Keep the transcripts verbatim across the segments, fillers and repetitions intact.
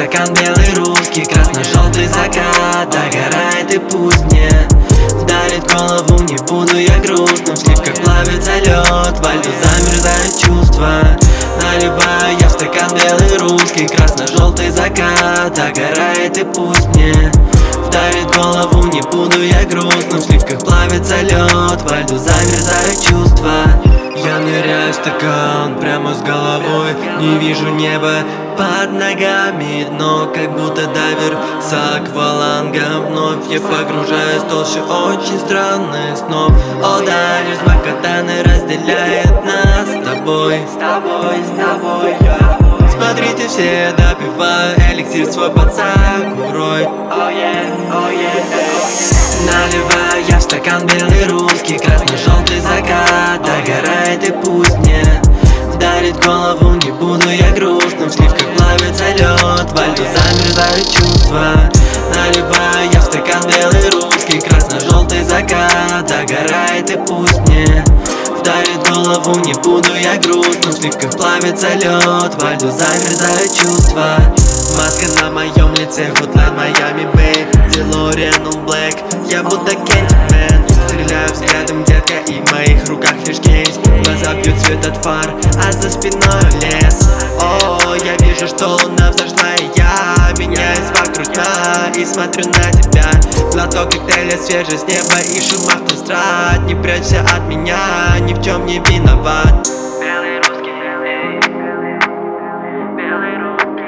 стакан белый русский, красно-желтый закат догорает, и пусть мне вдарит голову, не буду я грустным. В сливках плавится лед, во льду замерзают чувства. Наливаю я в стакан белый русский, красно-желтый закат догорает, и пусть мне вдарит голову, не буду я грустным. В сливках плавится лед, во льду замерзают чувства. Я ныряю в стакан прямо с головой, не вижу неба под ногами, дно как будто дайвер с аквалангом. Вновь я погружаюсь в толщу очень странных снов. О да, лишь знак катаны разделяет нас с тобой, с тобой, с тобой. Смотрите все, допиваю эликсир свой под сакурой. Oh yeah, oh yeah. Наливаю я в стакан белый русский, красно-желтый закат догорает, и пусть мне вдарит голову, не буду я грустным. В сливках плавится лед, во льду замерзают чувства. Наливаю я в стакан белый русский, красно-желтый закат догорает, и пусть мне вдарит голову, не буду я грустным. В сливках плавится лед, во льду замерзают чувства. Маска на моем лице, Hotline Miami Bay, DeLorean All Black, я будто Candyman. Стреляю взглядом, детка, и в моих руках лишь кейс. Глаза бьют свет от фар, а за спиной лес. О, я вижу, что луна взошла, и я меняюсь вокруг дна и смотрю на тебя. Глоток коктейля, свежесть неба и шум автострад. Не прячься от меня, ни в чем не виноват. Белый русский, белый, белый, белый русский,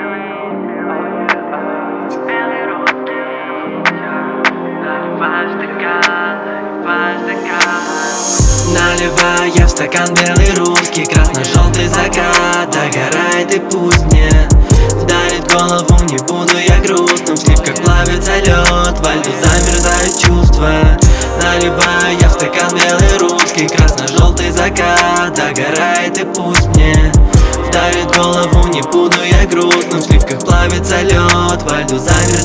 белый русский. Наливай стакан, наливай стакан. Наливаю я в стакан белый русский, красно-желтый закат догорает, и пусть мне вдарит голову, не буду я грустным. В сливках плавится лед, во льду замерзают чувства. Наливаю я в стакан белый русский, красно-желтый закат догорает, и пусть мне вдарит голову, не буду я грустным. В сливках плавится лед, во льду замерзают